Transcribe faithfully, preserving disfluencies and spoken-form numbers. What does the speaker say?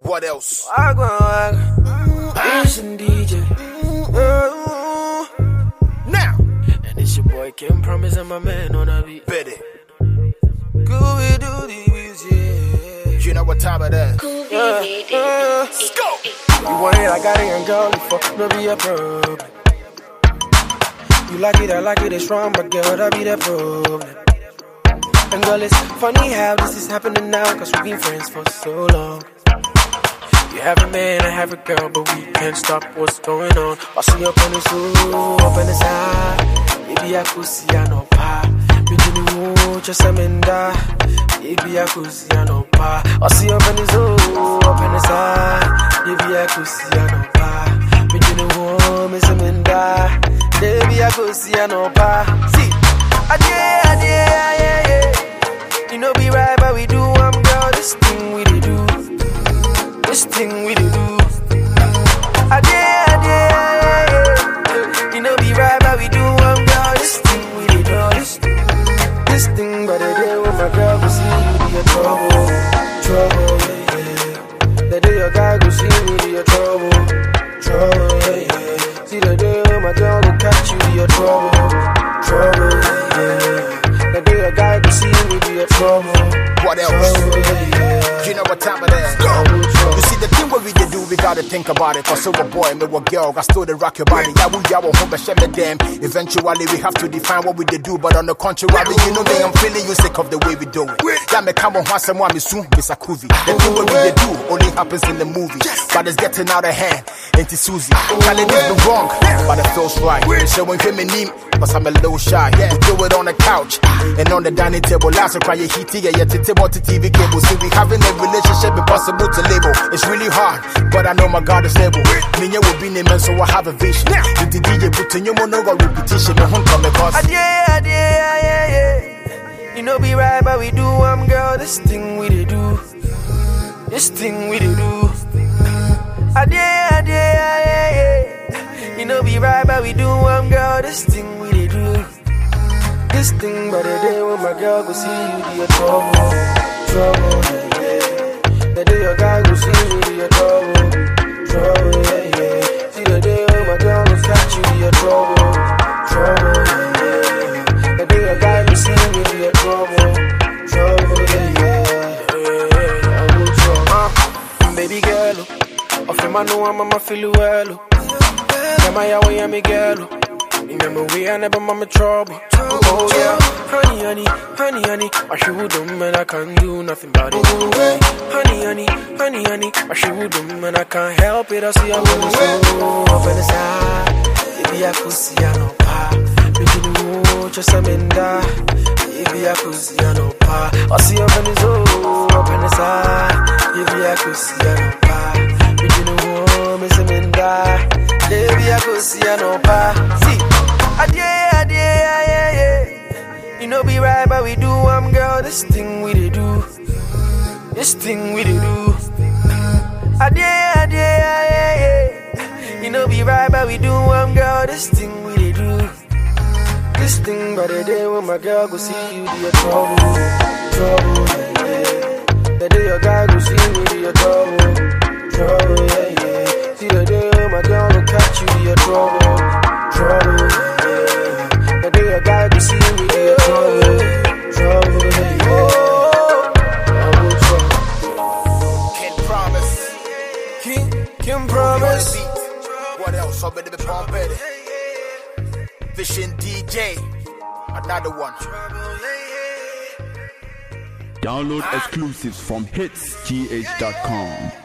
What else? Wagwan, wagwan. Listen, D J. Uh, Now. And it's your boy Kim Promise and my man on a beat. Betty. Cool, we do the music. You know what time it is. Cool Uh, uh, Let's go. You want it, I got it, and girl, it fuck, no be a problem. You like it, I like it, it's wrong, but girl, that be the problem. And girl, it's funny how this is happening now, cause we've been friends for so long. You have a man, I have a girl, but we can't stop what's going on. I see up on his soul, up in his eye. Maybe I could see I know pa. Between you, just a menda. Maybe I could see I know pa. I see up in his soul, up in his eye. Maybe I could see I know pa. Between you, miss a menda. Maybe I could see I know pa. See, I did, I did, yeah, yeah, yeah. You know be right, but we do, I'm girl, this thing we do. This thing we do. I did, I did, yeah, yeah. You know be right, but we do, I'm girl, this thing we do. This, this thing, but the day when my girl go see you, be a trouble, trouble, yeah, yeah. The day your guy go see me, be a trouble, trouble, yeah, yeah. See the day when my girl go catch you, be a trouble, trouble, yeah, yeah. The day your guy go see me, be a trouble. What else? Trouble, yeah, yeah. You know what time it is. Go. You see the thing what we dey do, we gotta think about it. Cause so a boy, me a girl, I still the rock your body. Yeah, we yeah, we home, but shame the damn. Eventually we have to define what we dey do, but on the contrary, you know me, I'm feeling you sick of the way we do it. Yeah, me come on, once and one, me soon, Miss Akuvi. The thing what we dey do only happens in the movie, but it's getting out of hand. Auntie Susie, telling this be wrong, but it feels right. So when you me name, cause I'm a little shy. We do it on the couch and on the dining table. Last cry you heat yeah, yeah, to watch the T V cable. See, we having a relationship impossible to label. It's really hard, but I know my God is able. Me will be named, so I have a vision. The D J putting you on no repetition. The hunt come across. I did, I did, yeah, yeah. You know be right, but we do, I'm girl, this thing we do. This thing we do. I did, I did, yeah, yeah. You know be right, but we do, I'm girl, this thing we do. This thing, but the day when my girl go see you, be a trouble, trouble, yeah, yeah. The day your guy go see you, be a trouble, trouble, yeah, yeah. See the day when my girl go catch you, be a trouble, trouble, yeah, yeah. The day your guy go see you, be a trouble, trouble, yeah, yeah. Yeah, I will trouble. Uh, baby girl, I feel my know I'm a feel you well. Am I away, I'm a girl. Remember we are never mama trouble. Oh yeah, honey, honey, honey, honey. I should would do, man, I can't do nothing about it. Honey, honey, honey, honey. I should would do, man, I can't help it. I see I'm on the soul, up in the side. Baby, I could see I know pa. Baby, no, just a menda. Baby, I could see I know pa. I see up in the soul, up in the side. Baby, I could see I know pa. Baby, no, miss a menda. Baby, I could see I know pa. See, I did, I did, yeah, yeah, yeah. You know be right, but we do, I'm girl, this thing we do. This thing we do. I did, I did, yeah, yeah, yeah. You know be right, but we do, I'm girl, this thing we do. This thing, but the day when my girl go see you, be a trouble, trouble, yeah, yeah. The day your guy go see me, be a trouble, trouble, yeah, yeah. See the day when my girl go catch you, be a trouble, trouble, yeah, yeah. The day your guy go see me, be a trouble, trouble, yeah, yeah. I will trouble. Can promise. Kim, Kim Promise. What else? I'm better be pump better. Vision D J. Another one. Download exclusives from hits g h dot com.